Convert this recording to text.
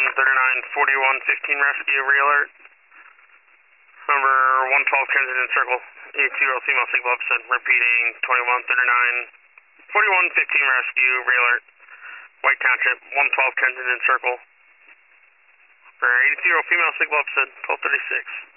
4115 rescue, re-alert. Number 112 Kensington Circle, 80 female signal episode, repeating 2139, 4115 rescue, re-alert. White Township, 112 Kensington Circle, for 80 female signal episode, 1236.